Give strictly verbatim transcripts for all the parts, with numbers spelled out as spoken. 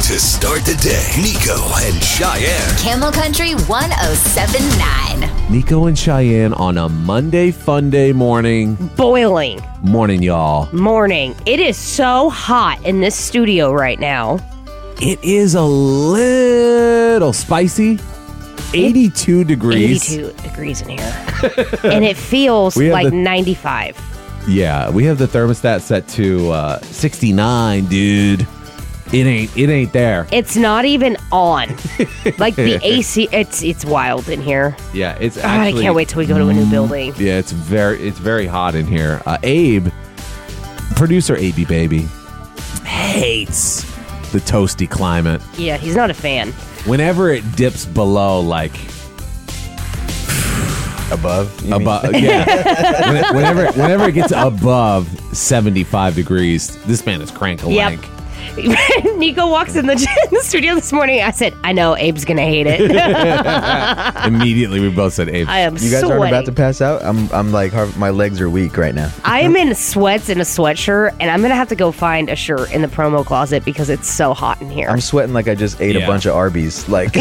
to start the day. Nico and Cheyenne. Camel Country one oh seven point nine. Nico and Cheyenne on a Monday fun day morning. Boiling. Morning, y'all. Morning. It is so hot in this studio right now. It is a little spicy. eighty-two degrees. eighty-two degrees in here. And it feels We have like the- ninety-five. Yeah, we have the thermostat set to uh, sixty-nine, dude. It ain't. It ain't there. It's not even on. Like the A C, it's it's wild in here. Yeah, it's God, I actually. can't wait till we go to a new building. Yeah, it's very. It's very hot in here. Uh, Abe, producer A B baby, hates the toasty climate. Yeah, he's not a fan. Whenever it dips below, like Above? you mean? above, yeah. When it- whenever, whenever it gets above seventy-five degrees, this man is crank-a-lank. Nico walks in the, in the studio this morning. I said, I know Abe's going to hate it. Immediately, we both said, Abe. I am You guys sweating. aren't about to pass out? I'm I'm like, har- my legs are weak right now. I am in sweats and a sweatshirt, and I'm going to have to go find a shirt in the promo closet because it's so hot in here. I'm sweating like I just ate Yeah. a bunch of Arby's. Like,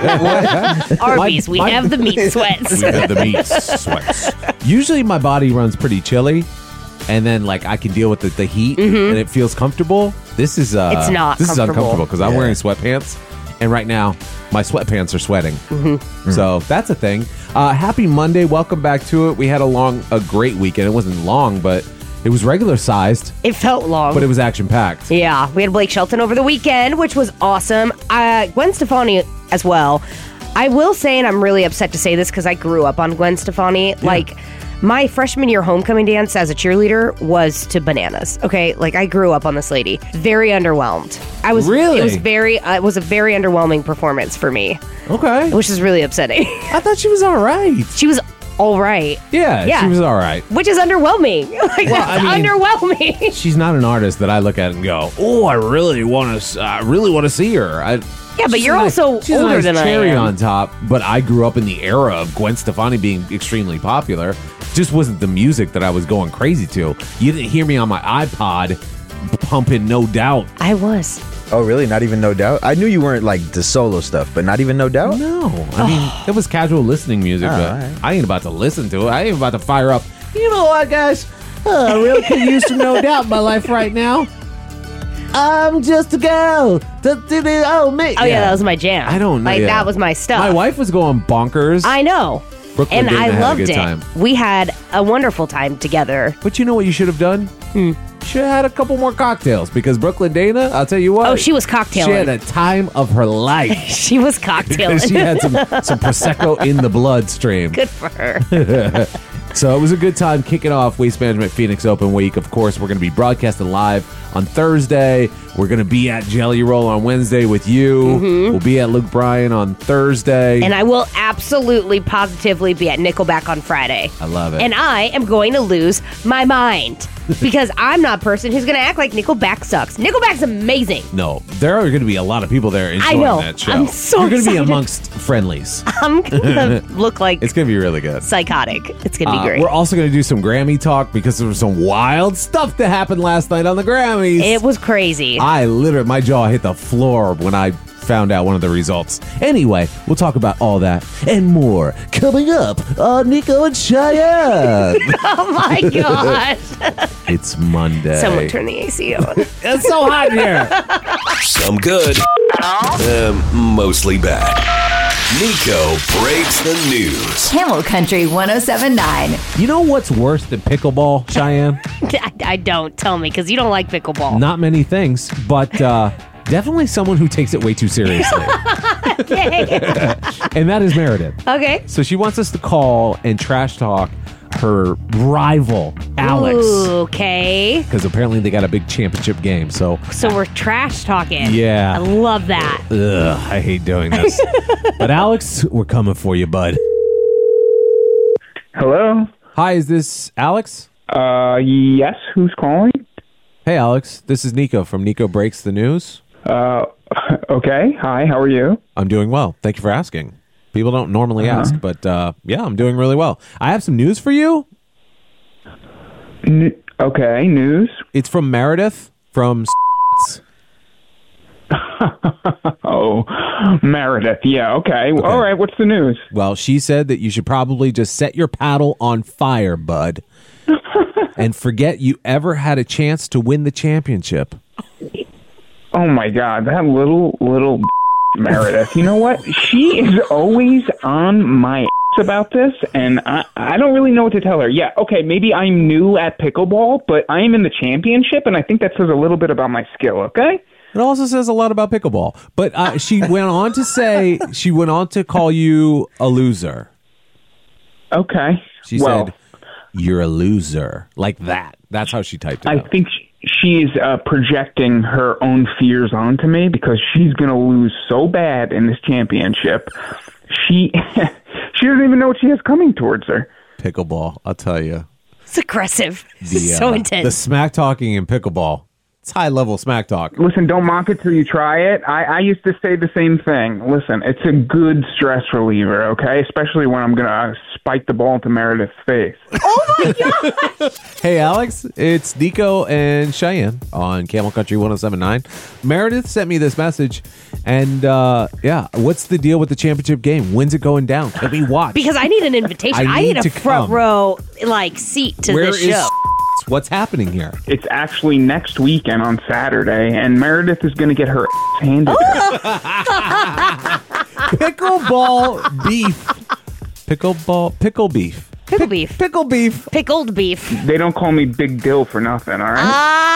Arby's, we my- have the meat sweats. We have the meat sweats. Usually my body runs pretty chilly, and then like I can deal with the, the heat, and it feels comfortable. This is uh, It's not This is comfortable. uncomfortable because I'm Yeah. wearing sweatpants, and right now my sweatpants are sweating. So that's a thing. Uh, happy Monday! Welcome back to it. We had a long, a great weekend. It wasn't long, but it was regular sized, It felt long. but it was action packed. Yeah, we had Blake Shelton over the weekend, which was awesome. Uh, Gwen Stefani as well. I will say, and I'm really upset to say this because I grew up on Gwen Stefani. Like, my freshman year homecoming dance as a cheerleader was to bananas. Okay, like I grew up on this lady. Very underwhelmed. I was Really? It was very. Uh, it was a very underwhelming performance for me, Okay, which is really upsetting. I thought she was all right. She was all right, Yeah, Yeah. she was all right. which is underwhelming. Like Well, that's I mean- underwhelming. She's not an artist that I look at and go, "Oh, I really want to. I really want to see her." I, Yeah, but she's you're a nice- also she's a older nice than I cherry am. on top. But I grew up in the era of Gwen Stefani being extremely popular. Just wasn't the music that I was going crazy to. You didn't hear me on my iPod pumping "No Doubt." I was. oh, really? Not even No Doubt? I knew you weren't like the solo stuff, but not even No Doubt? No, I mean it was casual listening music, Oh, but all right. I ain't about to listen to it. I ain't about to fire up. You know what, guys? Uh, I really could use some No Doubt in my life right now. I'm just a girl. Oh, me. Oh yeah, that was my jam. I don't know. Like yeah. that was my stuff. My wife was going bonkers. I know. Brooklyn And Dana I had a loved good it. time. We had a wonderful time together. But you know what you should have done? Hmm. Should have had a couple more cocktails because Brooklyn Dana, I'll tell you what. Oh, she was She had cocktailing. a time of her life. She was Because cocktailing. she had some, some Prosecco in the bloodstream. Good for her. So it was a good time kicking off Waste Management Phoenix Open Week. Of course, we're going to be broadcasting live on Thursday. We're going to be at Jelly Roll on Wednesday with you. We'll be at Luke Bryan on Thursday. Mm-hmm. And I will absolutely, positively be at Nickelback on Friday. I love it. And I am going to lose my mind because I'm not a person who's going to act like Nickelback sucks. Nickelback's amazing. no, there are going to be a lot of people there enjoying know. that show. I'm so You're going to be excited. amongst friendlies. I'm going to look like It's going to be really good. psychotic. It's going to be Uh, great. we're also going to do some Grammy talk because there was some wild stuff that happened last night on the Grammys. It was crazy. I literally, my jaw hit the floor when I found out one of the results. Anyway, we'll talk about all that and more coming up on Nico and Cheyenne. Oh my gosh. It's Monday. Someone turn the A C on. It's so hot in here. Some good. Uh, mostly bad. Nico breaks the news. Camel Country one oh seven point nine. You know what's worse than pickleball, Cheyenne? I, I don't. Tell me, because you don't like pickleball. Not many things, but uh, definitely someone who takes it way too seriously. And that is Meredith. Okay. So she wants us to call and trash talk her rival, Alex. Okay. Because apparently they got a big championship game. So, So we're trash talking. Yeah. I love that. ugh, I hate doing this. But Alex, we're coming for you, bud. Hello? Hi, is this Alex? Uh, yes, who's calling? Hey, Alex. This is Nico from Nico Breaks the News. Uh, okay. Hi, how are you? I'm doing well. Thank you for asking. People don't normally Uh-huh. ask, but uh, yeah, I'm doing really well. I have some news for you. N- okay, news. It's from Meredith from Oh, Meredith. Yeah, okay. Okay. All right, what's the news? Well, she said that you should probably just set your paddle on fire, bud, and forget you ever had a chance to win the championship. Oh, my God, that little, little Meredith. You know what? She is always on my about this, and I, I don't really know what to tell her. Yeah, okay, maybe I'm new at pickleball, but I am in the championship, and I think that says a little bit about my skill, okay? It also says a lot about pickleball. But uh, she went on to say, she went on to call you a loser. Okay. She well, said, you're a loser. Like that. That's how she typed it I out. think she, she's uh, projecting her own fears onto me because she's going to lose so bad in this championship. She she doesn't even know what she has coming towards her. Pickleball, I'll tell you. It's aggressive. The, so uh, intense. The smack talking in pickleball. It's high level smack talk. Listen, don't mock it till you try it. I, I used to say the same thing. Listen, it's a good stress reliever, okay? Especially when I'm going to spike the ball into Meredith's face. Oh, my God. Hey, Alex, it's Nico and Cheyenne on Camel Country one oh seven point nine. Meredith sent me this message, and uh, yeah, what's the deal with the championship game? When's it going down? Let me watch. Because I need an invitation. I I need, need a to front come. row, like, seat to Where this is show. what's happening here? It's actually next weekend on Saturday, and Meredith is going to get her ass handed to her. Pickleball beef. Pickleball, pickle beef. Pickle beef. Pickle beef. Pickled beef. They don't call me Big Dill for nothing, all right?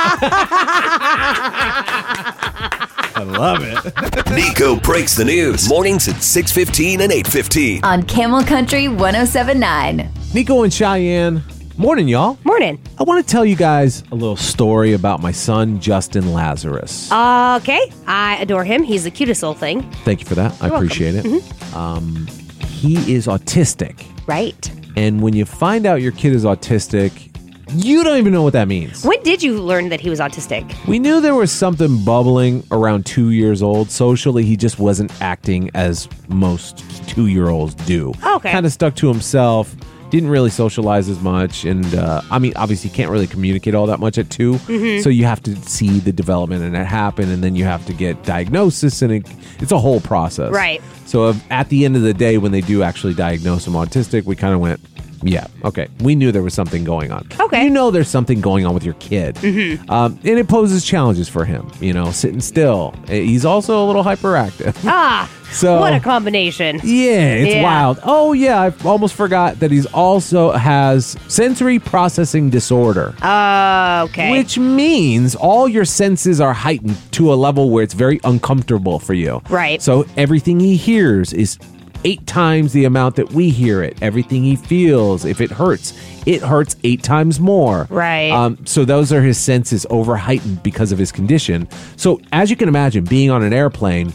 I love it. Nico breaks the news. Mornings at six fifteen and eight fifteen. On Camel Country one oh seven point nine. Nico and Cheyenne. Morning, y'all. Morning. I want to tell you guys a little story about my son, Justin Lazarus. Okay. I adore him. He's the cutest little thing. Thank you for that. I You're appreciate it. Mm-hmm. Um, he is autistic. Right. And when you find out your kid is autistic, you don't even know what that means. When did you learn that he was autistic? We knew there was something bubbling around two years old. Socially, he just wasn't acting as most two-year-olds do. Oh, okay. Kind of stuck to himself. Didn't really socialize as much. And, uh, I mean, obviously, can't really communicate all that much at two. Mm-hmm. So you have to see the development and it happen. And then you have to get diagnosis. And it, it's a whole process. Right. So if, at the end of the day, when they do actually diagnose him autistic, we kind of went, yeah, okay. We knew there was something going on. Okay. You know there's something going on with your kid. Mm-hmm. Um, and it poses challenges for him, you know, sitting still. He's also a little hyperactive. Ah, So- what a combination. Yeah, it's Yeah. wild. Oh, yeah, I almost forgot that he's also has sensory processing disorder. Uh, okay. Which means all your senses are heightened to a level where it's very uncomfortable for you. Right. So everything he hears is eight times the amount that we hear it. Everything he feels, if it hurts, it hurts eight times more. Right. Um, so those are his senses over heightened because of his condition. So as you can imagine, being on an airplane,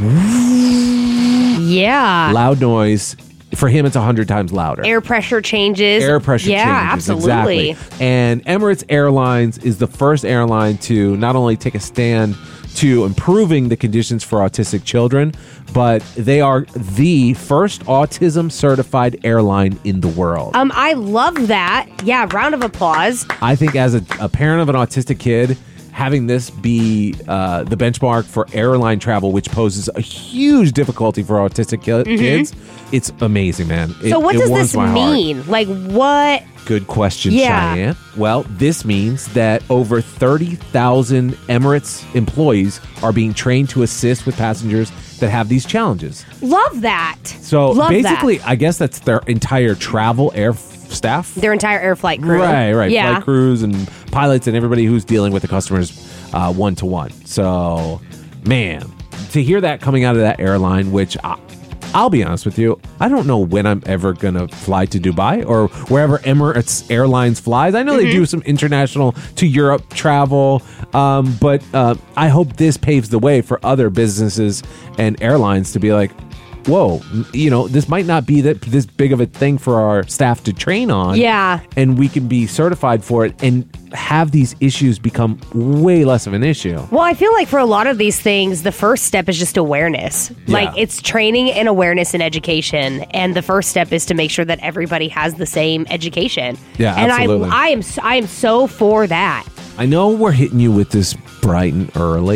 yeah. loud noise, for him, it's a hundred times louder. Air pressure changes. Air pressure yeah, changes. absolutely. Exactly. And Emirates Airlines is the first airline to not only take a stand to improving the conditions for autistic children, but they are the first autism certified airline in the world. Um, I love that. Yeah, round of applause. I think as a, a parent of an autistic kid, having this be uh, the benchmark for airline travel, which poses a huge difficulty for autistic ki- Mm-hmm. kids, it's amazing, man. It, So what it does warms this my heart. mean? Like what? Good question, Yeah. Cheyenne. Well, this means that over thirty thousand Emirates employees are being trained to assist with passengers that have these challenges. Love that. So Love basically, that. I guess that's their entire travel air f- staff. Their entire air flight crew. Right, right. Yeah. Flight crews and pilots and everybody who's dealing with the customers uh, one-to-one. So, man, to hear that coming out of that airline, which I, I'll be honest with you, I don't know when I'm ever going to fly to Dubai or wherever Emirates Airlines flies. I know Mm-hmm. they do some international to Europe travel, um, but uh, I hope this paves the way for other businesses and airlines to be like, whoa, you know, this might not be that this big of a thing for our staff to train on. Yeah. And we can be certified for it and have these issues become way less of an issue. Well, I feel like for a lot of these things, the first step is just awareness. Like it's training and awareness and education. And the first step is to make sure that everybody has the same education. Yeah, and absolutely. I, I am, I am so for that. I know we're hitting you with this bright and early.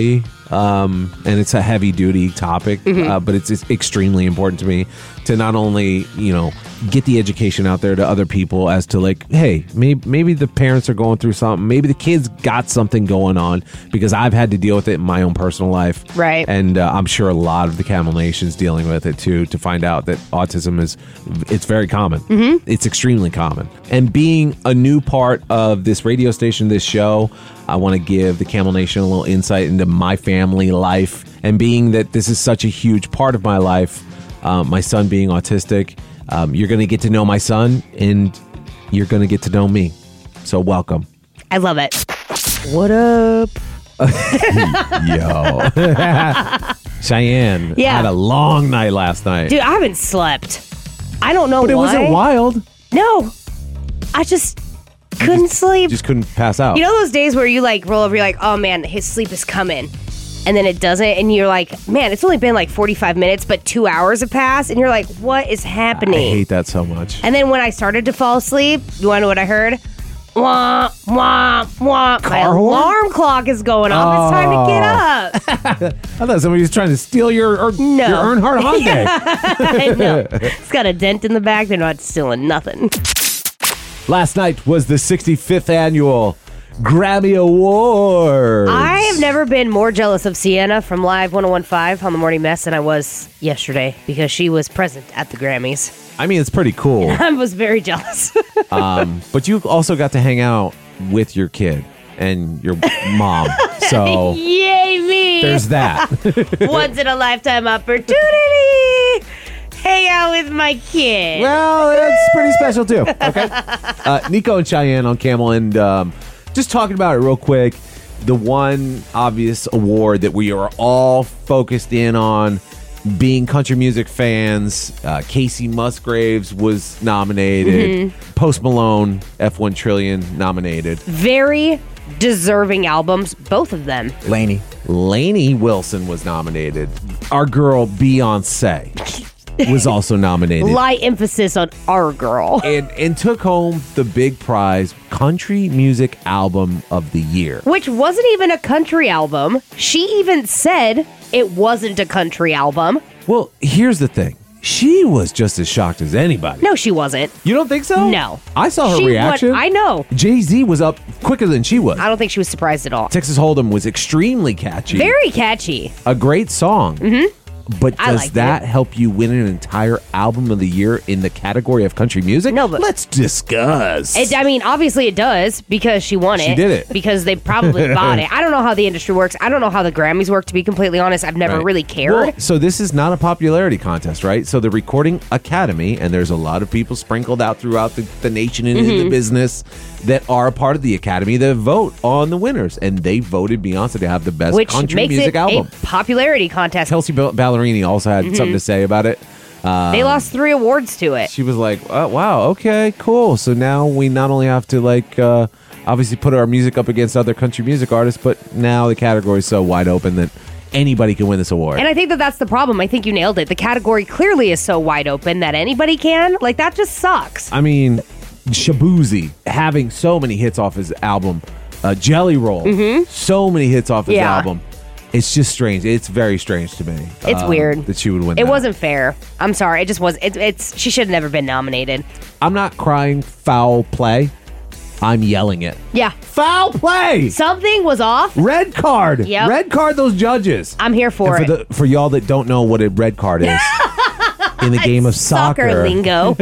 Um, and it's a heavy duty topic, Mm-hmm. uh, but it's, it's extremely important to me to not only, you know, get the education out there to other people as to like, hey, maybe, maybe the parents are going through something. Maybe the kids got something going on, because I've had to deal with it in my own personal life. Right. And uh, I'm sure a lot of the Camel Nation's dealing with it too, to find out that autism is, it's very common. Mm-hmm. It's extremely common. And being a new part of this radio station, this show, I want to give the Camel Nation a little insight into my family life. And being that this is such a huge part of my life, um, my son being autistic, um, you're going to get to know my son, and you're going to get to know me. So welcome. I love it. What up? Yo. Cheyenne Yeah. had a long night last night. Dude, I haven't slept. I don't know but it why. wasn't wild. No. I just couldn't sleep. Just couldn't pass out. You know those days where you like roll over, you're like, oh man, his sleep is coming. And then it doesn't, and you're like, man, it's only been like forty-five minutes, but two hours have passed, and you're like, what is I happening? hate that so much. And then when I started to fall asleep, you want to know what I heard? Wah, wah, wah. My Car horn? alarm clock is going off. It's time to get up. I thought somebody was trying to steal your, or, No. your Earnhardt Hyundai. I know. It's got a dent in the back. They're not stealing nothing. Last night was the sixty-fifth annual Grammy Awards. I have never been more jealous of Sienna from Live one oh one point five on the Morning Mess than I was yesterday, because she was present at the Grammys. I mean, it's pretty cool. I was very jealous. um, but you also got to hang out with your kid and your mom. So Yay me! there's that. Once in a lifetime opportunity. Hang out with my kid. Well, that's pretty special too. Okay. Uh, Nico and Cheyenne on Camel, and um, just talking about it real quick. The one obvious award that we are all focused in on, being country music fans, uh, Casey Musgraves was nominated. Mm-hmm. Post Malone, F one Trillion nominated. Very deserving albums, both of them. Laney. Lainey Wilson was nominated. Our girl Beyonce was also nominated. Light emphasis on our girl. and and took home the big prize, Country Music Album of the Year. Which wasn't even a country album. She even said it wasn't a country album. Well, here's the thing. She was just as shocked as anybody. No, she wasn't. You don't think so? No. I saw her She wa- reaction. I know. Jay-Z was up quicker than she was. I don't think she was surprised at all. Texas Hold'em was extremely catchy. Very catchy. a great song. Mm-hmm. But I does liked that it. help you win an entire album of the year in the category of country music? No, but- let's discuss. It, I mean, obviously it does, because she won it. She did it. Because they probably bought it. I don't know how the industry works. I don't know how the Grammys work, to be completely honest. I've never Right. really cared. Well, so this is not a popularity contest, right? So the Recording Academy, and there's a lot of people sprinkled out throughout the, the nation and Mm-hmm. in the business that are a part of the Academy that vote on the winners, and they voted Beyonce to have the best Which country makes music it album. a popularity contest. Kelsey Bal- Ballerini also had Mm-hmm. something to say about it. they lost three awards to it. She was like, oh, wow, okay, cool. So now we not only have to like uh, obviously put our music up against other country music artists, but now the category is so wide open that anybody can win this award. And I think that that's the problem. I think you nailed it. The category clearly is so wide open that anybody can. Like, that just sucks. I mean, Shabuzi having so many hits off his album, uh, Jelly Roll, so many hits off his Mm-hmm. Yeah. album. It's just strange. It's very strange to me. It's um, weird. that she would win. It that. wasn't fair. I'm sorry. It just was. It, it's. She should have never been nominated. I'm not crying foul play. I'm yelling it. Yeah. Foul play. Something was off. Red card. Yep. Red card those judges. I'm here for And it. for, the, for y'all that don't know what a red card is in the game of Soccer, soccer, lingo.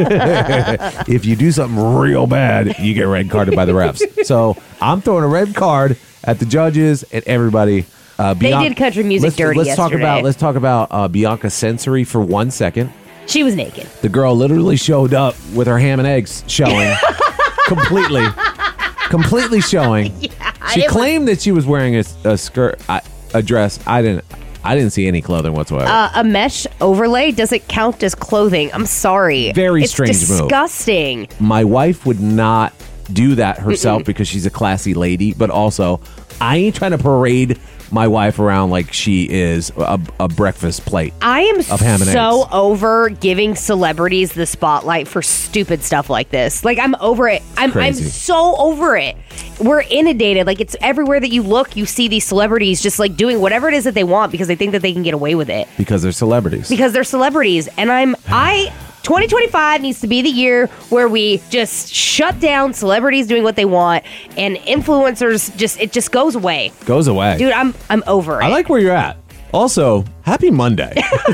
if you do something real bad, you get red carded by the refs. So I'm throwing a red card at the judges and everybody. Uh, They did country music let's, dirty Let's talk yesterday. about let's talk about uh, Bianca Sensory for one second. She was naked. The girl literally showed up with her ham and eggs showing completely, completely showing. she it was- claimed that she was wearing a, a skirt, I, a dress. I didn't. I didn't see any clothing whatsoever. Uh, a mesh overlay doesn't count as clothing. I'm sorry. Very it's strange move. disgusting. My wife would not do that herself because she's a classy lady, but also I ain't trying to parade my wife around like she is a, a breakfast plate. I am of ham and so eggs. over giving celebrities the spotlight for stupid stuff like this. Like, I'm over it. I'm, I'm crazy. so over it. We're inundated. Like, it's everywhere that you look, you see these celebrities just like doing whatever it is that they want because they think that they can get away with it. Because they're celebrities. Because they're celebrities. And I'm, I, twenty twenty-five needs to be the year where we just shut down celebrities doing what they want and influencers just, it just goes away. Goes away. Dude, I'm, I'm over it. I like where you're at. Also, happy Monday.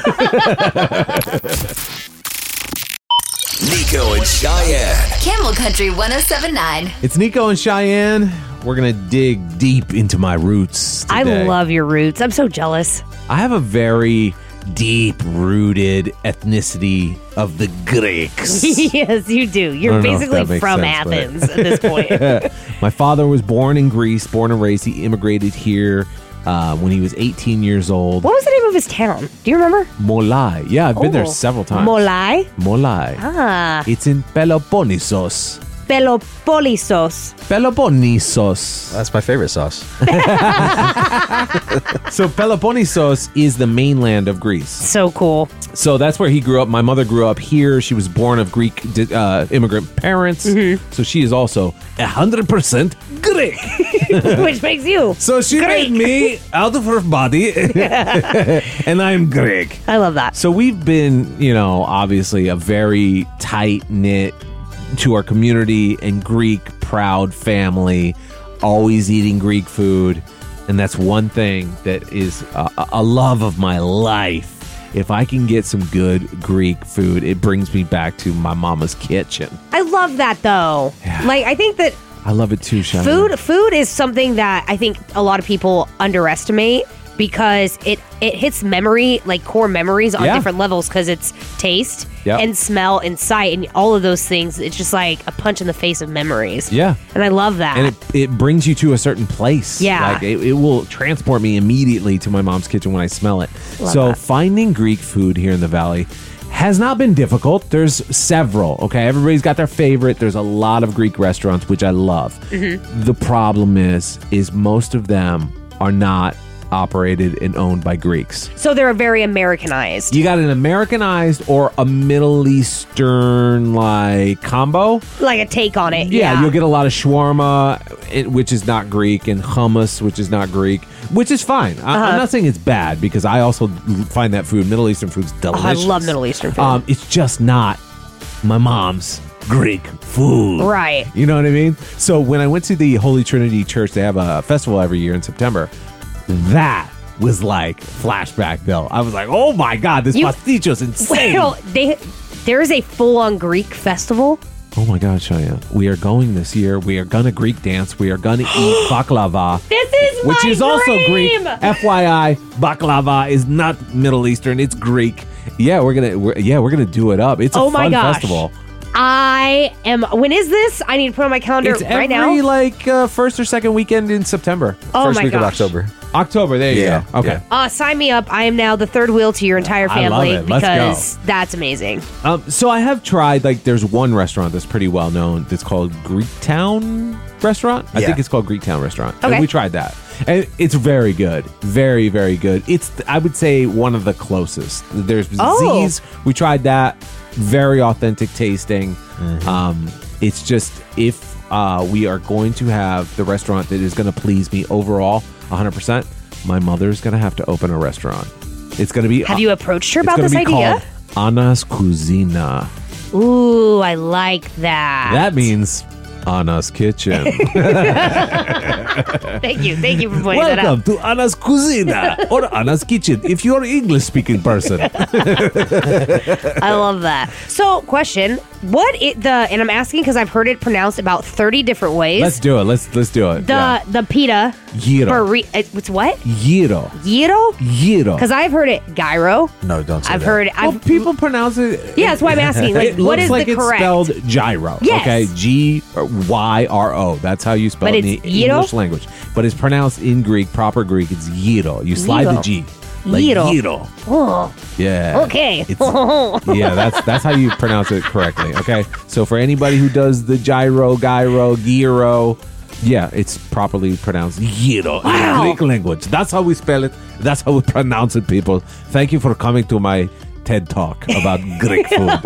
Nico and Cheyenne. Camel Country ten seventy-nine. It's Nico and Cheyenne. We're going to dig deep into my roots I today. love your roots. I'm so jealous. I have a very deep-rooted ethnicity of the Greeks. Yes, you do. I You're don't know if basically that makes from sense, but- Athens at this point. My father was born in Greece, born and raised. He immigrated here uh, when he was eighteen years old. What was the name of his town? Do you remember? Molai. Yeah, I've been there Oh. several times. Molai? Molai. Ah. It's in Peloponnesos. Pelopolisos. Peloponnesos. That's my favorite sauce. So Peloponnesos is the mainland of Greece. So cool. So that's where he grew up. My mother grew up here. She was born of Greek uh, immigrant parents. Mm-hmm. So she is also one hundred percent Greek. Which makes you. So she Greek. made me out of her body. And I'm Greek. I love that. So we've been, you know, obviously a very tight-knit to our community and Greek proud family, always eating Greek food. And that's one thing that is a, a love of my life. If I can get some good Greek food, it brings me back to my mama's kitchen. I love that though. Yeah. Like, I think that I love it too, Cheyenne. food food is something that I think a lot of people underestimate because it it hits memory, like core memories on Yeah. different levels because it's taste Yep. and smell and sight and all of those things. It's just like a punch in the face of memories. Yeah. And I love that. And it, it brings you to a certain place. Yeah. Like it, it will transport me immediately to my mom's kitchen when I smell it. Love so that. finding Greek food here in the Valley has not been difficult. There's several, okay? Everybody's got their favorite. There's a lot of Greek restaurants, which I love. Mm-hmm. The problem is, is most of them are not operated and owned by Greeks. so they're very Americanized. You got an Americanized or a Middle Eastern like combo. Like a take on it. Yeah, Yeah. you'll get a lot of shawarma, it- which is not Greek, and hummus, which is not Greek, which is fine. I, Uh-huh. I'm not saying it's bad because I also find that food, Middle Eastern food's Oh, I delicious. love Middle Eastern food. Um, it's just not my mom's Greek food. Right. You know what I mean? So when I went to the Holy Trinity Church, they have a festival every year in September. That was like flashback, Bill. I was like, oh my God, this You- pasticho's insane. Well, they there is a full on Greek festival. Oh my God, Cheyenne. We are going this year. We are going to Greek dance. We are going to eat baklava. This is Which my is also Greek. dream! F Y I, baklava is not Middle Eastern. It's Greek. Yeah, we're gonna. We're, yeah, we're gonna do it up. It's a Oh my fun gosh. festival. I am. When is this? I need to put it on my calendar It's right every now. like uh, first or second weekend in September. Oh First my week gosh. of October. October. There you Yeah, go. Okay. yeah. Uh, sign me up. I am now the third wheel to your entire I love family it. Let's because that's amazing. Um, so I have tried. Like, there's one restaurant that's pretty well known. That's called Greek Town Restaurant. I Yeah. think it's called Greek Town Restaurant. Okay. And we tried that, and it's very good. Very, very good. It's I would say one of the closest. There's Oh. Z's. We tried that. Very authentic tasting. Um, it's just if uh, we are going to have the restaurant that is going to please me overall, one hundred percent. My mother's going to have to open a restaurant. It's going to be. Have you approached her it's about gonna this be idea? called Anna's Cucina. Ooh, I like that. That means Anna's Kitchen. Thank you. Thank you for pointing that Welcome out. to Anna's Cucina or Anna's Kitchen if you're an English-speaking person. I love that. So, question: What it the? And I'm asking because I've heard it pronounced about thirty different ways. Let's do it. Let's let's do it. the Yeah. the pita. Gyro. burri- it- It's what? Gyro. Gyro? Gyro. Because I've heard it gyro. No, don't say I've that. heard. Well, I've people pronounce it. Yeah, that's why I'm asking. Like, it what looks is like the it's correct? spelled gyro. Yes. Okay, G Y R O. That's how you spell But it in it's the gyro? English language. But it's pronounced in Greek, proper Greek. It's gyro. You slide Gyro. the G. Like Gyro. gyro. Oh, Yeah. okay. It's- yeah, that's that's how you pronounce it correctly. Okay, so for anybody who does the gyro, gyro, gyro, Yeah, it's properly pronounced Gyro Wow. in Greek language. That's how we spell it. That's how we pronounce it, people. Thank you for coming to my TED Talk about Greek food.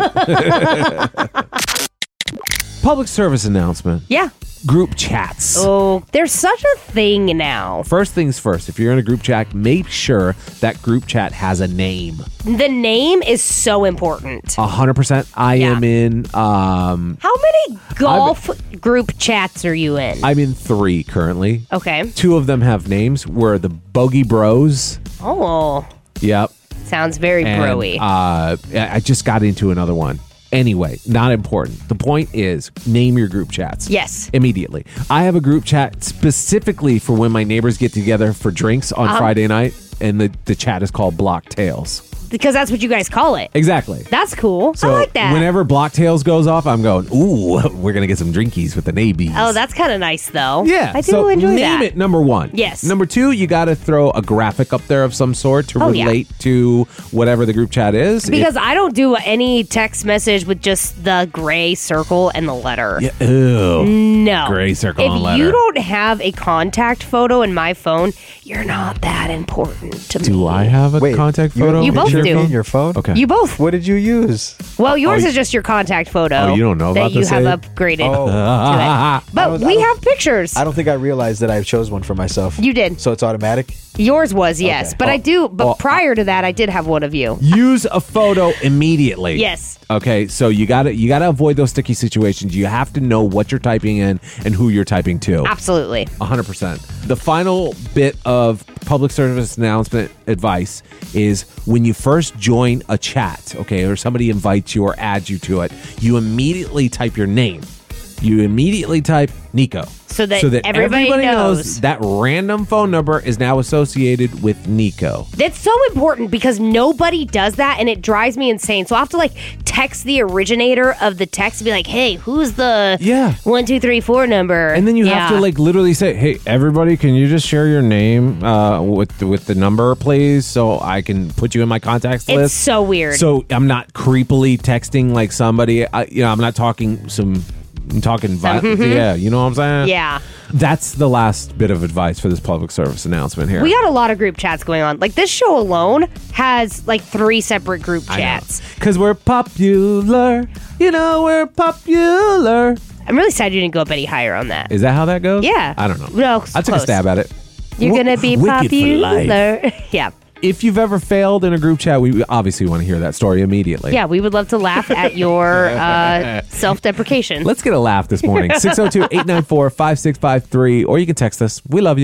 Public service announcement. Yeah. Group chats. Oh, there's such a thing now. First things first, if you're in a group chat, make sure that group chat has a name. The name is so important. one hundred percent. I Yeah. am in um How many golf group chats are you in? I'm in three currently. Okay. Two of them have names. We're the Bogey Bros. Oh, Yep. sounds very And, broy. uh, I I just got into another one. Anyway, not important. The point is, name your group chats. Yes. Immediately. I have a group chat specifically for when my neighbors get together for drinks on Uh-huh. Friday night, and the, the chat is called Block Tails. Because that's what you guys call it. Exactly. That's cool. So I like that. whenever Block Tails goes off, I'm going, ooh, we're going to get some drinkies with the neighbies. Oh, that's kind of nice, though. Yeah, I do so enjoy name that. it number one. Yes. Number two, you got to throw a graphic up there of some sort to Oh, yeah. relate to whatever the group chat is. Because I don't do any text message with just the gray circle and the letter. If- yeah, ew. No. Gray circle if and letter. you don't have a contact photo in my phone, you're not that important to me. Do I have a Wait, contact you- photo? You both Picture do. me in your phone? Okay. You both. What did you use? Well, yours Oh, is just your contact photo. Oh, you don't know that about you this, have Abe? upgraded Oh. to it. I But don't- we I don't- have pictures. I don't think I realized that I chose one for myself. You did. So it's automatic? Yours was, yes. Okay. But I do, but Oh, prior to that, I did have one of you. Use a photo immediately. Yes. Okay, so you got to you got to avoid those sticky situations. You have to know what you're typing in and who you're typing to. Absolutely. one hundred percent. The final bit of public service announcement advice is when you first join a chat, okay, or somebody invites you or adds you to it, you immediately type your name. You immediately type Nico. So that everybody knows. that random phone number is now associated with Nico. That's so important because nobody does that and it drives me insane. So I have to like text the originator of the text and be like, hey, who's the Yeah. one, two, three, four number? And then you have Yeah. to like literally say, "Hey, everybody, can you just share your name uh, with the, with the number, please, so I can put you in my contacts It's list." so weird. So I'm not creepily texting like somebody. I, you know, I'm not talking some. I'm talking violence. Yeah, you know what I'm saying? Yeah. That's the last bit of advice for this public service announcement here. We got a lot of group chats going on. Like this show alone has like three separate group chats. Because we're popular. You know, we're popular. I'm really sad you didn't go up any higher on that. Is that how that goes? Yeah. I don't know. No, I took close. a stab at it. You're W- going to be wicked for life. popular. Yeah. If you've ever failed in a group chat, we obviously want to hear that story immediately. Yeah, we would love to laugh at your uh, self-deprecation. Let's get a laugh this morning. six oh two, eight nine four, five six five three, or you can text us. We love you.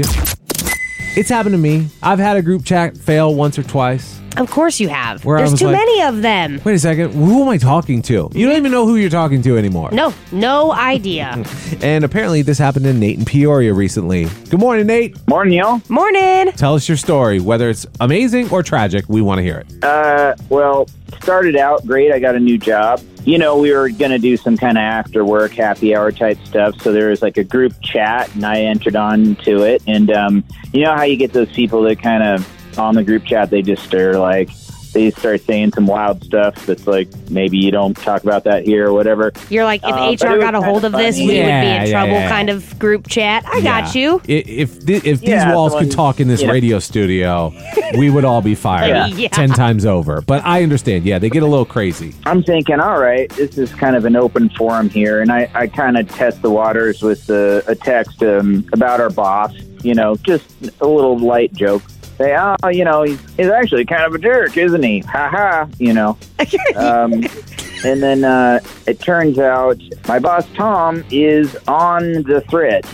It's happened to me. I've had a group chat fail once or twice. Of course you have. Where I There's was too like- many of them. Wait a second. Who am I talking to? You don't even know who you're talking to anymore. No, no idea. And apparently this happened in Nate in Peoria recently. Good morning, Nate. Morning, y'all. Morning. Tell us your story. Whether it's amazing or tragic, we want to hear it. Uh, well, started out great. I got a new job. You know, we were going to do some kind of after work happy hour type stuff. So there was like a group chat and I entered on to it. And, um, you know how you get those people that kind of on the group chat, they just are like, they start saying some wild stuff that's like, maybe you don't talk about that here or whatever. You're like, if Uh, H but R it was got a kinda hold of this, funny. we would be Yeah, in yeah, trouble yeah. kind of group chat. I got Yeah. you. I- If thi- if these Yeah, walls someone- could talk in this you know. radio studio, we would all be fired Yeah. Yeah. ten times over. But I understand. Yeah, they get a little crazy. I'm thinking, all right, this is kind of an open forum here. And I, I kind of test the waters with the, a text um, about our boss, you know, just a little light joke. Say, oh, you know, he's, he's actually kind of a jerk, isn't he? Ha ha, you know. Um, and then uh, it turns out my boss, Tom, is on the thread.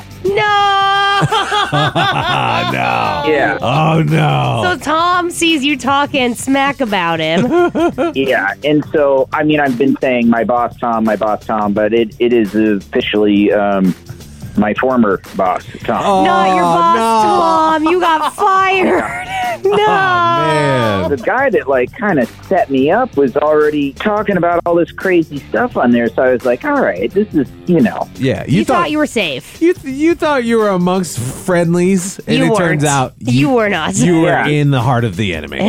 No. Oh, no. Yeah. Oh, no. So Tom sees you talking smack about him. Yeah. And so, I mean, I've been saying my boss, Tom, my boss, Tom, but it, it is officially um, my former boss, Tom. Oh, Not your boss, no. Tom. You got fired. No. Oh, man. the guy that like kind of set me up was already talking about all this crazy stuff on there. So I was like, all right, this is, you know. Yeah, You, thought, you were safe. You th- you thought you were amongst friendlies, and You it weren't. turns out You were not. You were Yeah. in the heart of the enemy.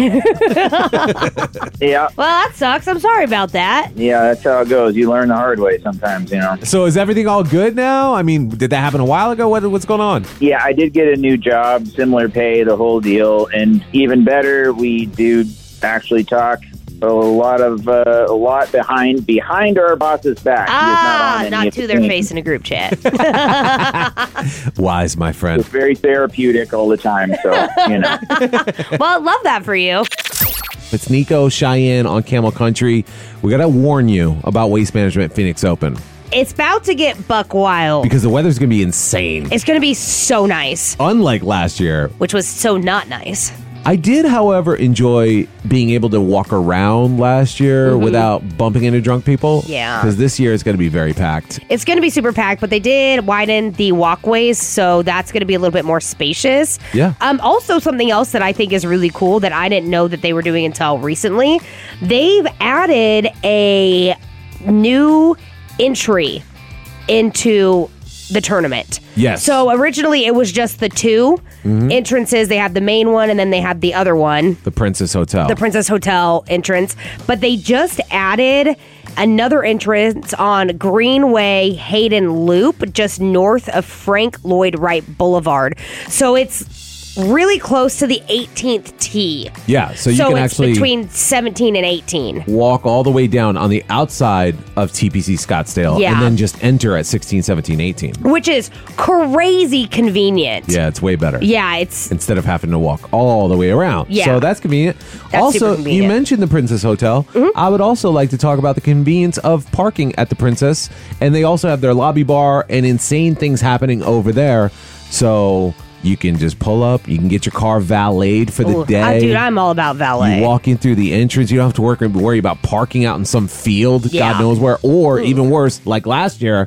Yeah. Well, that sucks. I'm sorry about that. Yeah, that's how it goes. You learn the hard way sometimes, you know. So is everything all good now? I mean, did that happen a while ago? What what's going on? Yeah, I did get a new job, similar pay, the whole deal, and even better, we do actually talk a lot of uh, a lot behind behind our boss's back. He is Ah, on any not of to the their teams. face in a group chat. Wise, my friend. It's very therapeutic all the time, so you know. Well, I love that for you. It's Nico Cheyenne on Camel Country. We got to warn you about Waste Management Phoenix Open It's about to get buck wild. because the weather's going to be insane. It's going to be so nice, Unlike last year. which was so not nice. I did, however, enjoy being able to walk around last year without bumping into drunk people. Yeah. Because this year it's going to be very packed. It's going to be super packed, but they did widen the walkways, so that's going to be a little bit more spacious. Yeah. Um. Also, something else that I think is really cool that I didn't know that they were doing until recently, they've added a new entry into the tournament. Yes. So originally it was just the two entrances. They had the main one, and then they had the other one. The Princess Hotel. The Princess Hotel entrance, but they just added another entrance on Greenway Hayden Loop, just north of Frank Lloyd Wright Boulevard. So it's really close to the eighteenth tee. Yeah, so you so can it's actually between seventeen and eighteen. walk all the way down on the outside of T P C Scottsdale Yeah. and then just enter at sixteen, seventeen, eighteen. Which is crazy convenient. Yeah, it's way better. Yeah, it's Instead of having to walk all the way around. Yeah. So that's convenient. That's also, super you convenient. Mm-hmm. mentioned the Princess Hotel. I would also like to talk about the convenience of parking at the Princess. And they also have their lobby bar and insane things happening over there. So you can just pull up. You can get your car valeted for the Ooh, day. uh, dude, I'm all about valet. You walk in through the entrance. You don't have to work worry about parking out in some field, Yeah. God knows where. Or even worse, like last year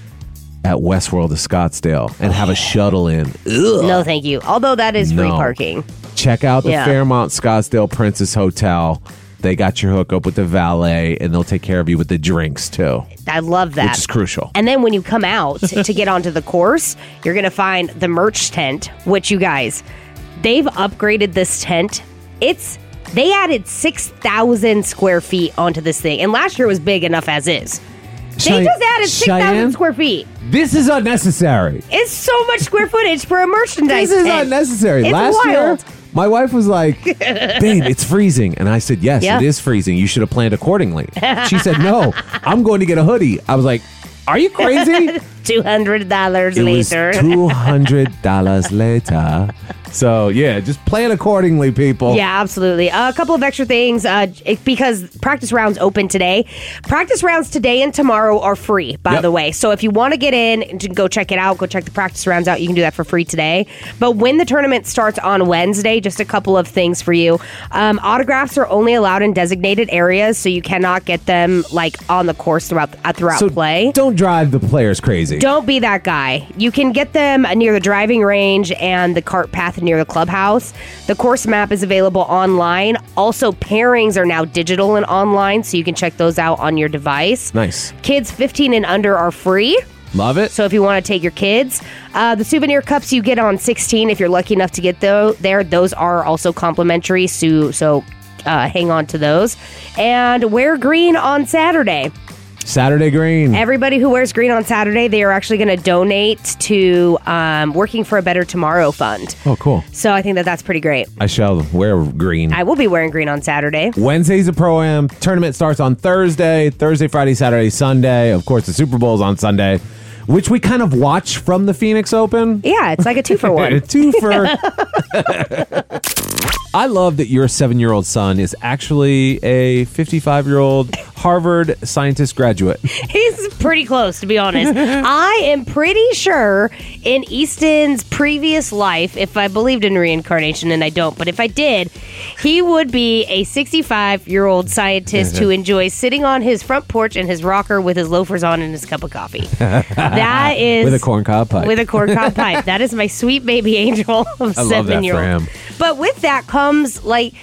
at Westworld of Scottsdale and have a shuttle in. Ugh. No, thank you. Although that is free No. parking. Check out the Yeah. Fairmont Scottsdale Princess Hotel. They got your hookup with the valet, and they'll take care of you with the drinks too, I love that. which is crucial. And then when you come out to get onto the course, you're going to find the merch tent, which you guys, they've upgraded this tent. It's they added six thousand square feet onto this thing. And last year was big enough as is. They Chey- just added six Cheyenne? thousand square feet. This is unnecessary. It's so much square footage for a merchandise This is tent. unnecessary. It's Last wild. year, my wife was like, "Babe, it's freezing," and I said, "Yes, Yeah. it is freezing. You should have planned accordingly." She said, "No, I'm going to get a hoodie." I was like, "Are you crazy?" two hundred dollars It was later. two hundred dollars later. So, yeah, just plan accordingly, people. Yeah, absolutely. Uh, a couple of extra things uh, it- because practice rounds open today. Practice rounds today and tomorrow are free, by Yep. the way. So if you want to get in and to go check it out, go check the practice rounds out. You can do that for free today. But when the tournament starts on Wednesday, just a couple of things for you. Um, autographs are only allowed in designated areas, so you cannot get them like on the course throughout uh, throughout So play. don't drive the players crazy. Don't be that guy. You can get them near the driving range and the cart path near the clubhouse. The course map is available online. Also, pairings are now digital and online, so you can check those out on your device. Nice. Kids fifteen and under are free. Love it. So if you want to take your kids, uh, the souvenir cups you get on sixteen, if you're lucky enough to get those there, those are also complimentary. So, so uh, hang on to those. And wear green on Saturday. Saturday Green. Everybody who wears green on Saturday, they are actually going to donate to um, Working for a Better Tomorrow Fund. Oh, cool. So I think that that's pretty great. I shall wear green. I will be wearing green on Saturday. Wednesday's a Pro-Am. Tournament starts on Thursday. Thursday, Friday, Saturday, Sunday. Of course, the Super Bowl's on Sunday, which we kind of watch from the Phoenix Open. Yeah, it's like a two for one. Two for. I love that your seven-year-old son is actually a fifty-five-year-old Harvard scientist graduate. He's pretty close, to be honest. I am pretty sure in Easton's previous life, if I believed in reincarnation, and I don't, but if I did, he would be a sixty-five-year-old scientist who enjoys sitting on his front porch in his rocker with his loafers on and his cup of coffee. That is... With a corncob pipe. With a corncob pipe. That is my sweet baby angel of I love that seven-year-old. for him. But with that comes, like...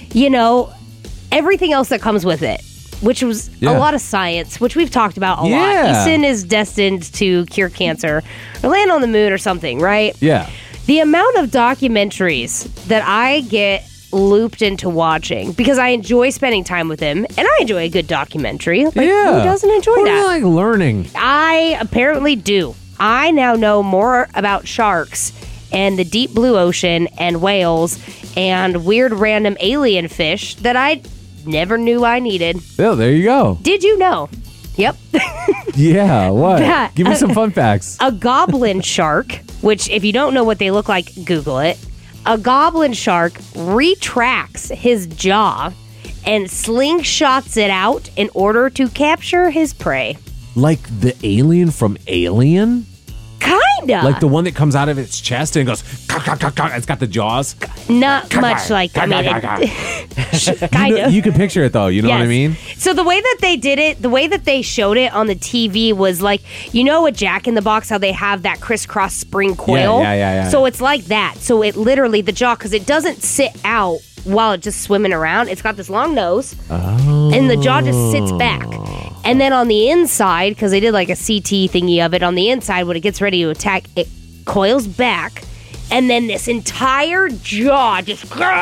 you know, everything else that comes with it, which was Yeah. a lot of science, which we've talked about a Yeah. lot. Easton is destined to cure cancer or land on the moon or something, right? Yeah. The amount of documentaries that I get looped into watching because I enjoy spending time with him and I enjoy a good documentary. Like, yeah. who doesn't enjoy Or that? like learning. I apparently do. I now know more about sharks and the deep blue ocean and whales and weird random alien fish that I never knew I needed. Oh, there you go. Did you know? Yep. Yeah, what? That- Give me some fun facts. A goblin shark, which if you don't know what they look like, Google it. A goblin shark retracts his jaw and slingshots it out in order to capture his prey. Like the alien from Alien? Kinda. Like the one that comes out of its chest and goes, "Caw, caw, caw, caw." It's got the jaws. Not much like, I mean, it, kind You, know, of. you can picture it though, you know what I Yes. mean? So the way that they did it, the way that they showed it on the T V was like, you know, a Jack in the Box, how they have that crisscross spring coil. yeah, yeah, yeah. So it's like that. So it literally the jaw, because it doesn't sit out while it's just swimming around. It's got this long nose, Oh. and the jaw just sits back. And then on the inside, because they did like a C T thingy of it, on the inside when it gets ready to attack, it coils back. And then this entire jaw just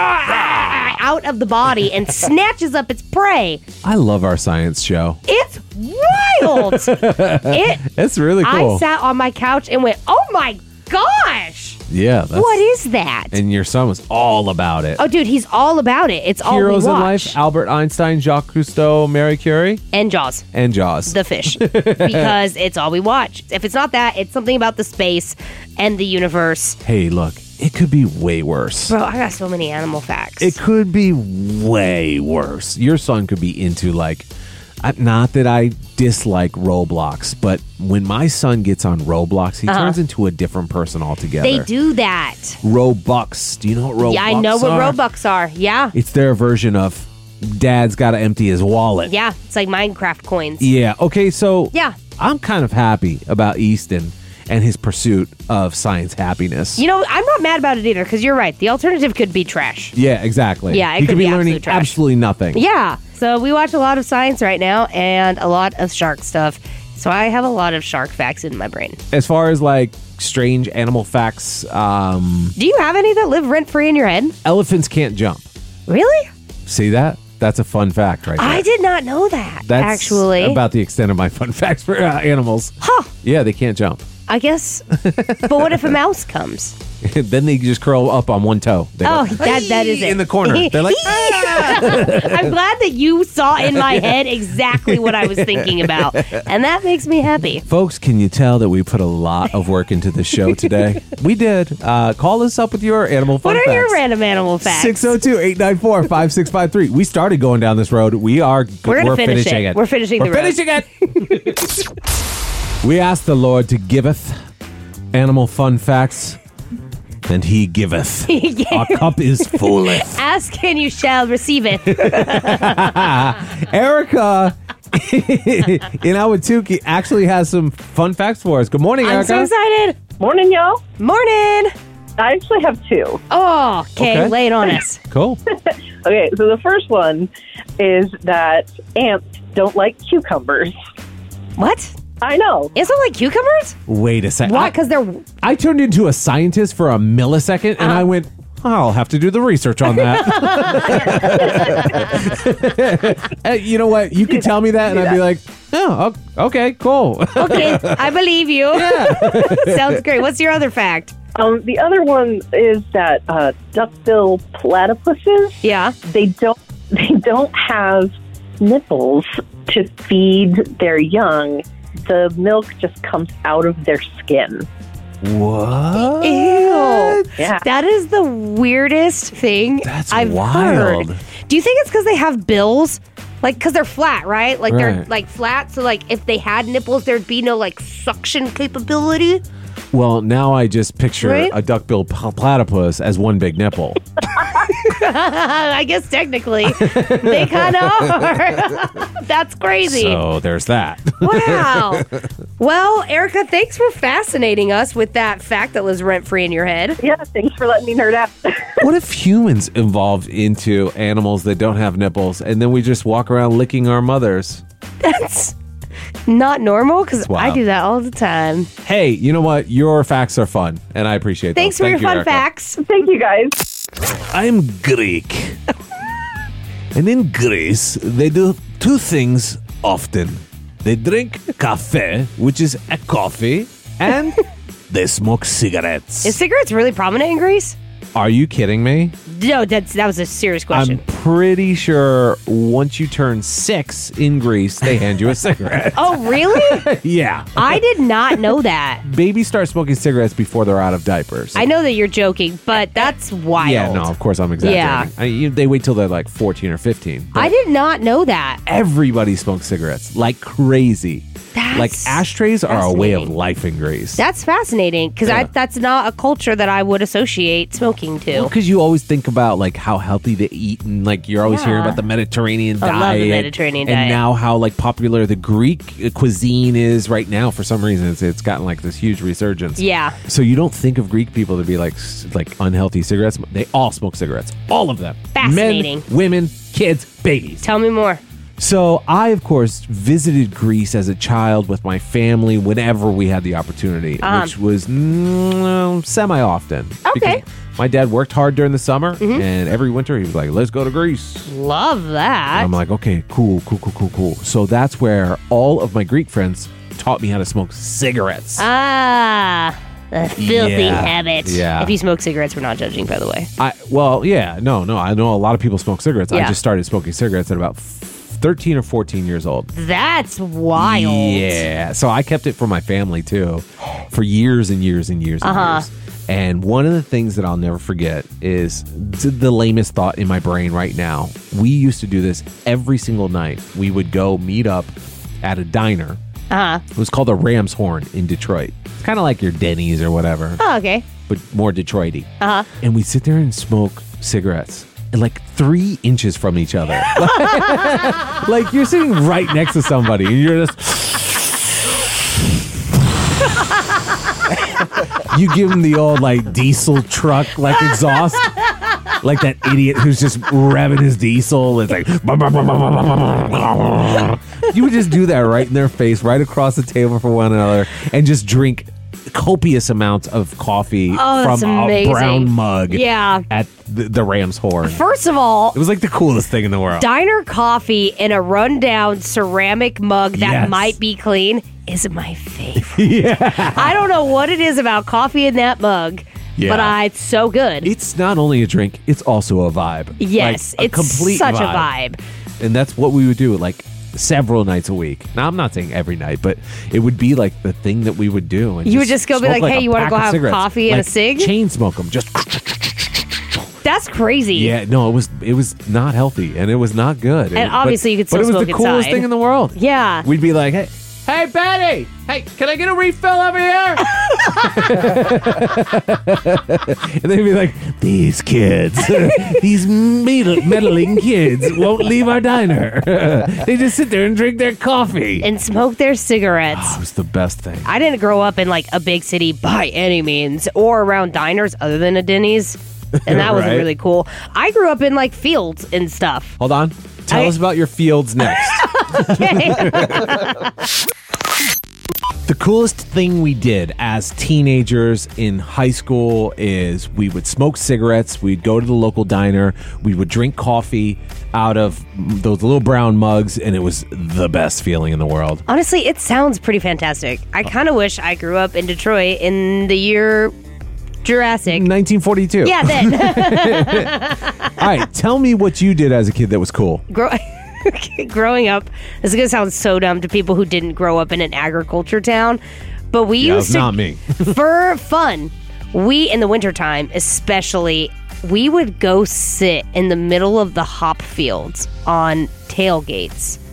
out of the body and snatches up its prey. I love our science show. It's wild. it. It's really cool. I sat on my couch and went, "Oh my gosh, yeah. That's, what is that?" And your son was all about it. Oh, dude, he's all about it. It's all Heroes we in watch. Life, Albert Einstein, Jacques Cousteau, Marie Curie, And Jaws, and Jaws. the fish, because it's all we watch. If it's not that, it's something about the space and the universe. Hey, look, it could be way worse. Bro, I got so many animal facts. It could be way worse. Your son could be into like, I- not that I dislike Roblox, but when my son gets on Roblox, he Uh-huh. turns into a different person altogether. They do that. Robux. Do you know what Robux Yeah, I know what are? Robux are. Yeah. It's their version of Dad's got to empty his wallet. Yeah, it's like Minecraft coins. Yeah. Okay, so Yeah. I'm kind of happy about Easton and his pursuit of science happiness. You know, I'm not mad about it either, because you're right. The alternative could be trash. Yeah, exactly. Yeah, it he could could be, be learning absolute trash. absolutely nothing. Yeah. So we watch a lot of science right now and a lot of shark stuff. So I have a lot of shark facts in my brain. As far as like strange animal facts, um, Do you have any that live rent free in your head? elephants can't jump. Really? See that? That's a fun fact right there. I did not know that, That's actually. about the extent of my fun facts for uh, animals. Huh. Yeah, they can't jump. I guess. But what if a mouse comes? Then they just curl up on one toe. They Oh, go, that that is it. in the corner. They're like, I'm glad that you saw in my head exactly what I was thinking about. And that makes me happy. folks, can you tell that we put a lot of work into the show today? We did. Uh, call us up with your animal fun What are facts. your random animal facts? six oh two, eight nine four, five six five three. We started going down this road. We are We're gonna finish finishing it. it. We're finishing We're the road. finishing it. We ask the Lord to giveth animal fun facts, and he giveth. Yeah. Our cup is fulleth. Ask and you shall receive it. Erica in Awatuki actually has some fun facts for us. Good morning, I'm Erica. so excited. Morning, y'all. Morning. I actually have two. Oh, okay. Okay. Lay it on us. Cool. Okay, so the first one is that ants don't like cucumbers. What? I know. Ants don't like cucumbers? Wait a second. Why? Because they're. I turned into a scientist for a millisecond, and Uh-huh. I went, I'll have to do the research on that. Uh, you know what? You could tell me that, and I'd be like, oh, o- okay, cool. Okay, I believe you. Sounds great. What's your other fact? Um, the other one is that uh, duckbill platypuses, Yeah. they don't they don't have nipples to feed their young. The milk just comes out of their skin. What? Ew. Yeah. That is the weirdest thing That's I've wild. heard. Do you think it's because they have bills? Like, because they're flat, right? Like, they're Right. like flat. So, like, if they had nipples, there'd be no like suction capability. Well, now I just picture Right? a duck-billed pl- platypus as one big nipple. I guess technically they kind of are. That's crazy. So there's that. Wow. Well, Erica, thanks for fascinating us with that fact that lives rent-free in your head. Yeah, thanks for letting me nerd out. What if humans evolved into animals that don't have nipples, and then we just walk around licking our mothers? That's not normal because Wow. I do that all the time. Hey, you know what? Your facts are fun, and I appreciate them. Thanks for Thank your you, fun Erica. facts. Thank you, guys. I'm Greek. And in Greece, they do two things often. They drink cafe, which is a coffee, and they smoke cigarettes. Is cigarettes really prominent in Greece? Are you kidding me? No, that's that was a serious question. I'm pretty sure once you turn six in Greece, they hand you a cigarette. Oh, really? Yeah. I did not know that. Babies start smoking cigarettes before they're out of diapers. I know that you're joking, but that's wild. Yeah, no, of course I'm exaggerating. Yeah. I, you, they wait till they're like fourteen or fifteen. I did not know that. Everybody smokes cigarettes like crazy. That's like ashtrays are a way of fascinating. life in Greece. That's fascinating because Yeah. I that's not a culture that I would associate smoking to. Because you always think about like how healthy they eat, and like you're always Yeah. hearing about the Mediterranean I diet. love the Mediterranean and diet. now how like popular the Greek cuisine is right now. For some reason, it's, it's gotten like this huge resurgence. Yeah. So you don't think of Greek people to be like s- like unhealthy cigarettes. They all smoke cigarettes. All of them. Fascinating. Men, women, kids, babies. Tell me more. So I, of course, visited Greece as a child with my family whenever we had the opportunity, Uh-huh. which was mm, semi-often. Okay. Because my dad worked hard during the summer, Mm-hmm. and every winter he was like, let's go to Greece. Love that. And I'm like, okay, cool, cool, cool, cool, cool. So that's where all of my Greek friends taught me how to smoke cigarettes. Ah, a filthy Yeah. habit. Yeah. If you smoke cigarettes, we're not judging, by the way. I Well, yeah, no, no. I know a lot of people smoke cigarettes. I Yeah. just started smoking cigarettes at about thirteen or fourteen years old. That's wild. Yeah. So I kept it for my family too for years and years and years and Uh-huh. years. And one of the things that I'll never forget is t- the lamest thought in my brain right now. We used to do this every single night. We would go meet up at a diner. Uh-huh. It was called the Ram's Horn in Detroit. It's kind of like your Denny's or whatever, Oh, okay. but more Detroity. Uh-huh. And we sit there and smoke cigarettes. And like three inches from each other. Like you're sitting right next to somebody and you're just. You give them the old like diesel truck like exhaust. Like that idiot who's just revving his diesel. It's like. You would just do that right in their face, right across the table from one another, and just drink copious amounts of coffee Oh, that's from a amazing. brown mug Yeah. at the, the Ram's Horn. First of all, It was like the coolest thing in the world. diner coffee in a rundown ceramic mug that Yes. might be clean is my favorite. Yeah. I don't know what it is about coffee in that mug, Yeah. but I, it's so good. It's not only a drink, it's also a vibe. yes, Like, a it's complete such a vibe. And that's what we would do like several nights a week. Now, I'm not saying every night, but it would be like the thing that we would do. And You would just go be smoke like, hey, a you wanna pack go of have cigarettes. coffee and a Like, cig? Chain smoke them. Just. That's crazy. Yeah, no, it was it was not healthy and it was not good. And It- obviously you could but still it was smoke the coolest inside. thing in the world. Yeah. We'd be like, hey, hey, Betty, hey, can I get a refill over here? And they'd be like, these kids, these meddle- meddling kids won't leave our diner. They just sit there and drink their coffee. And smoke their cigarettes. It was the best thing. I didn't grow up in like a big city by any means or around diners other than a Denny's. And that was Right. really cool. I grew up in like fields and stuff. Hold on. Tell I- us about your fields next. The coolest thing we did as teenagers in high school is we would smoke cigarettes, we'd go to the local diner, we would drink coffee out of those little brown mugs, and it was the best feeling in the world. Honestly, it sounds pretty fantastic. I kind of wish I grew up in Detroit in the year Jurassic. nineteen forty-two. Yeah, then. All right, tell me what you did as a kid that was cool. Grow- growing up, this is going to sound so dumb to people who didn't grow up in an agriculture town, but we Yeah, used it's to, not me. for fun, we, in the wintertime especially, we would go sit in the middle of the hop fields on tailgates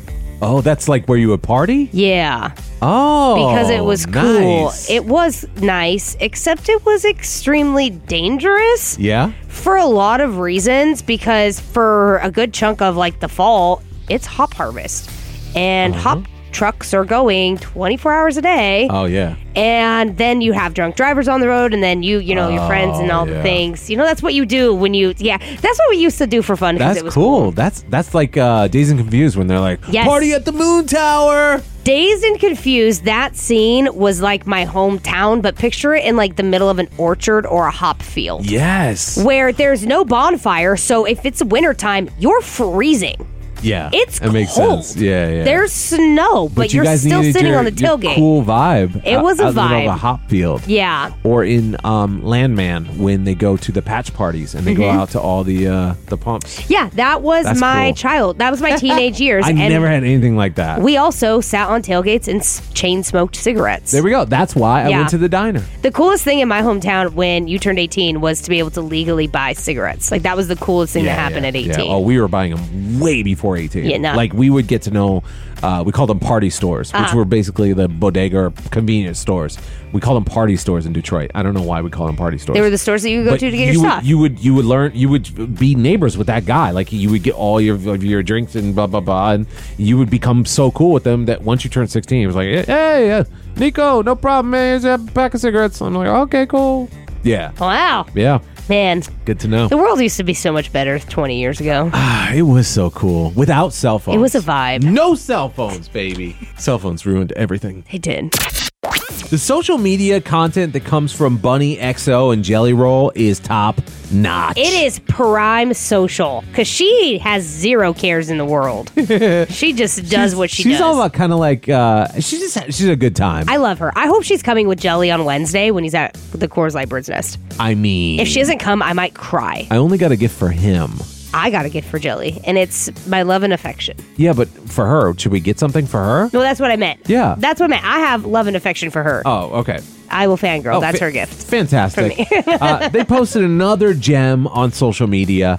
Oh, that's like where you would party? Yeah. Oh, Because it was cool. nice. It was nice, except it was extremely dangerous Yeah? for a lot of reasons, because for a good chunk of like the fall, it's hop harvest. And Uh-huh. hop trucks are going twenty-four hours a day. Oh, yeah. And then you have drunk drivers on the road, and then you, you know, your friends and all Oh, yeah. the things. You know, that's what you do when you, yeah, that's what we used to do for fun. 'cause That's it was cool. That's that's like uh, Dazed and Confused when they're like, Yes. party at the Moon Tower. Dazed and Confused, that scene was like my hometown, but picture it in like the middle of an orchard or a hop field. Yes. Where there's no bonfire, so if it's wintertime, you're freezing. Yeah. It's It makes cold. sense. Yeah, yeah. There's snow, but, you you're guys still needed sitting your- on the your tailgate. Cool vibe. It out- was a out in the middle vibe. of a hop field. Yeah. Or in um, Landman when they go to the patch parties and they go Mhm. out to all the uh, the pumps. Yeah, that was That's my cool. child. That was my teenage years. I and never had anything like that. We also sat on tailgates and s- chain smoked cigarettes. There we go. That's why I Yeah. went to the diner. The coolest thing in my hometown when you turned eighteen was to be able to legally buy cigarettes. Like, that was the coolest thing Yeah, that happened yeah, at eighteen. Yeah. Oh, we were buying them way before eighteen. Yeah, no. Like we would get to know. Uh, we called them party stores, which Uh-huh. were basically the bodega or convenience stores. We call them party stores in Detroit. I don't know why we call them party stores. They were the stores that you would go But to to get you your would, stuff. You would you would learn you would be neighbors with that guy. Like you would get all your of your drinks and blah blah blah, and you would become so cool with them that once you turn sixteen, it was like, hey, uh, Nico, no problem, man. Here's a pack of cigarettes. I'm like, okay, cool. Yeah, Wow. yeah, Man, good to know. the world used to be so much better twenty years ago. Ah, it was so cool without cell phones. It was a vibe. No cell phones, baby. Cell phones ruined everything. They did. The social media content that comes from Bunny X O and Jelly Roll is top notch. It is prime social because she has zero cares in the world. She just does She's- what she she's does. all about kind of like uh, she's just she's a good time. I love her. I hope she's coming with Jelly on Wednesday when he's at the Coors Light Bird's Nest. I mean, If she doesn't come, I might cry. I only got a gift for him. I got a gift for Jelly, and it's my love and affection. Yeah, but for her, should we get something for her? No, that's what I meant. Yeah. That's what I meant. I have love and affection for her. Oh, okay. I will fangirl. Oh, that's fa- her gift. Fantastic. uh, they posted another gem on social media,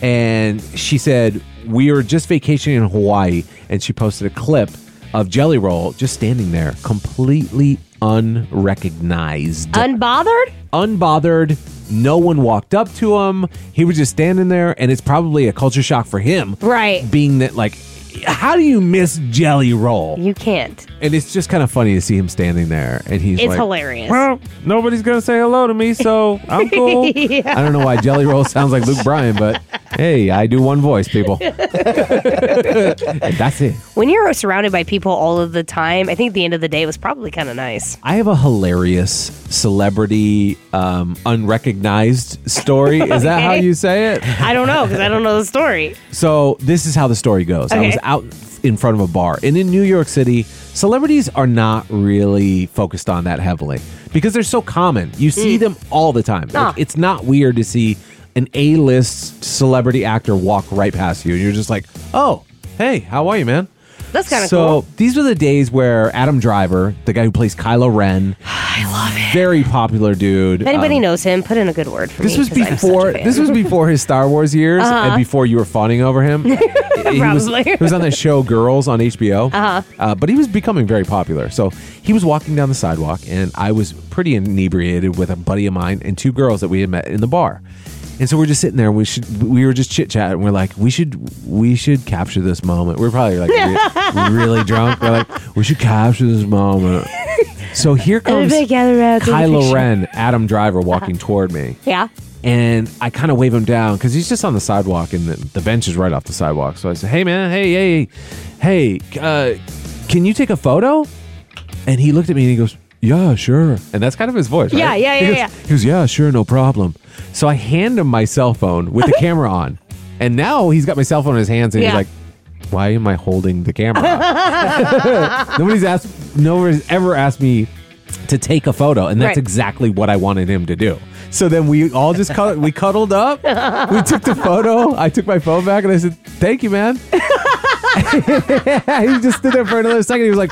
and she said, we were just vacationing in Hawaii, and she posted a clip of Jelly Roll just standing there, completely unrecognized. Unbothered? Unbothered. No one walked up to him. He was just standing there, and it's probably a culture shock for him. Right. Being that, like, how do you miss Jelly Roll? You can't. And it's just kind of funny to see him standing there, and he's It's like, hilarious. well, nobody's gonna say hello to me, so I'm cool. Yeah. I don't know why Jelly Roll sounds like Luke Bryan, but hey, I do one voice, people. And that's it. When you're surrounded by people all of the time, I think at the end of the day it was probably kind of nice. I have a hilarious celebrity um, unrecognized story. Is that how Okay. you say it? I don't know because I don't know the story. So this is how the story goes. I Okay. was out in front of a bar, and in New York City, celebrities are not really focused on that heavily because they're so common. You see them all the time. Like, Ah. it's not weird to see an A-list celebrity actor walk right past you, and you're just like, oh, hey, how are you, man? That's kind of so cool. these were the days where Adam Driver, the guy who plays Kylo Ren, I love it. very popular dude. If anybody um, knows him, put in a good word for this me. was 'cause I'm such a before. fan. This was before his Star Wars years, Uh-huh. and before you were fawning over him. he was, Probably. he was on the show Girls on H B O. Uh-huh. Uh, but he was becoming very popular. So he was walking down the sidewalk, and I was pretty inebriated with a buddy of mine and two girls that we had met in the bar. And so we're just sitting there. And we should. We were just chit chatting. We're like, we should. We should capture this moment. We're probably like re- really drunk. We're like, we should capture this moment. So here comes Everybody gather around, take a Kylo picture. Ren, Adam Driver, walking toward me. Yeah. And I kind of wave him down because he's just on the sidewalk, and the, the bench is right off the sidewalk. So I said, hey, man, hey, hey, hey, uh, can you take a photo? And he looked at me and he goes, yeah, sure. And that's kind of his voice, right? Yeah, yeah, He yeah, goes- yeah. He goes, yeah, sure, no problem. So I hand him my cell phone with the camera on. And now he's got my cell phone in his hands, and Yeah. he's like, why am I holding the camera? Nobody's asked, nobody's ever asked me to take a photo, and that's Right. exactly what I wanted him to do. So then we all just cuddled, we cuddled up. We took the photo. I took my phone back and I said, "Thank you, man." He just stood there for another second. He was like,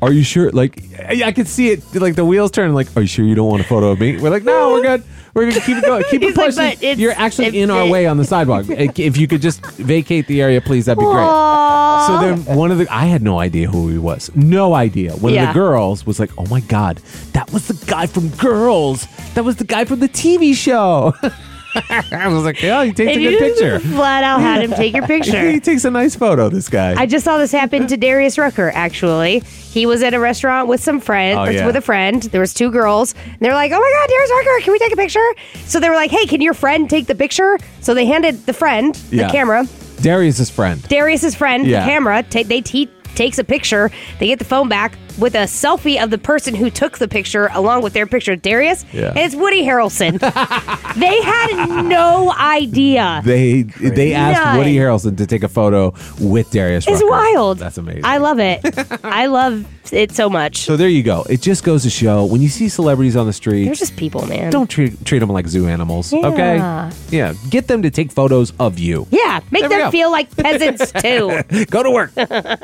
are you sure? Like, I, I could see it, like the wheels turn. Like, are you sure you don't want a photo of me? We're like, no, we're good. We're gonna keep it going. Keep it He's like, pushing. but it's- You're actually it- in our it- way on the sidewalk. If you could just vacate the area, please, that'd be great. Aw. So then one of the, I had no idea who he was. No idea. One Yeah. of the girls was like, oh my God, that was the guy from Girls. That was the guy from the T V show. I was like, yeah, he takes And a you good just picture. flat out had him take your picture. He takes a nice photo, this guy. I just saw this happen to Darius Rucker, actually. He was at a restaurant with some friends, Oh, or yeah. with a friend. There was two girls. And they're like, oh my God, Darius Rucker, can we take a picture? So they were like, hey, can your friend take the picture? So they handed the friend the Yeah. camera. Darius's friend. Darius's friend, Yeah. the camera. Ta- they te- takes a picture. They get the phone back with a selfie of the person who took the picture along with their picture of Darius. Yeah. And it's Woody Harrelson. They had no idea. They they asked None. Woody Harrelson to take a photo with Darius It's Rucker. wild. That's amazing. I love it. I love it so much. So there you go. It just goes to show when you see celebrities on the street, They're just people, man. don't treat treat them like zoo animals. Yeah. Okay? Yeah. Get them to take photos of you. Yeah, make There we them go. feel like peasants too. Go to work.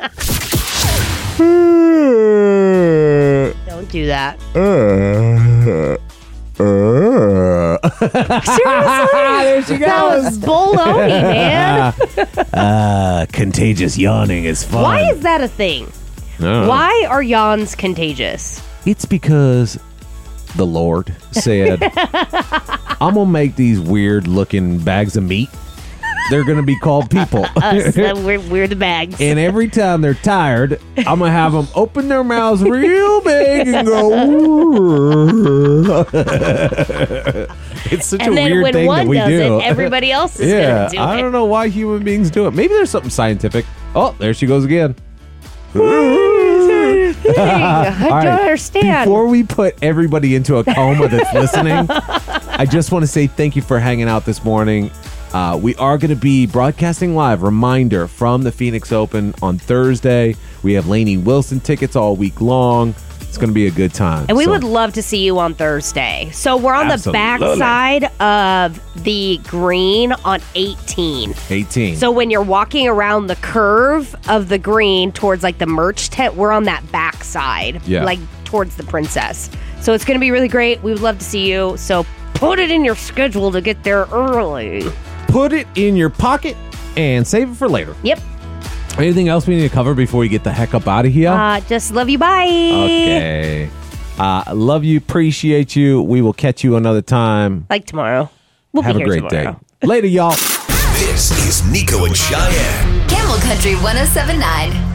Don't do that. there she That was baloney, man. Uh, contagious yawning is fun. Why is that a thing? No. Why are yawns contagious? It's because the Lord said, I'm going to make these weird looking bags of meat. They're going to be called people. Us, uh, we're, we're the bags. And every time they're tired, I'm going to have them open their mouths real big and go. It's such And a then weird when thing one that we does do. it, everybody else is yeah, going to do I it. don't know why human beings do it. Maybe there's something scientific. Oh, there she goes again. I don't All right, understand. Before we put everybody into a coma that's listening, I just want to say thank you for hanging out this morning. Uh, we are going to be broadcasting live, reminder, from the Phoenix Open on Thursday. We have Lainey Wilson tickets all week long. It's going to be a good time. And we So- would love to see you on Thursday. So we're on Absolutely. the back side of the green on eighteen. eighteen. So when you're walking around the curve of the green towards like the merch tent, we're on that back side, Yeah. like towards the Princess. So it's going to be really great. We would love to see you. So put it in your schedule to get there early. Put it in your pocket and save it for later. Yep. Anything else we need to cover before we get the heck up out of here? Uh, just love you. Bye. Okay. Uh, love you. Appreciate you. We will catch you another time. Like tomorrow. We'll Have be a here great tomorrow. day. Later, y'all. This is Nico and Cheyenne. Camel Country one oh seven point nine.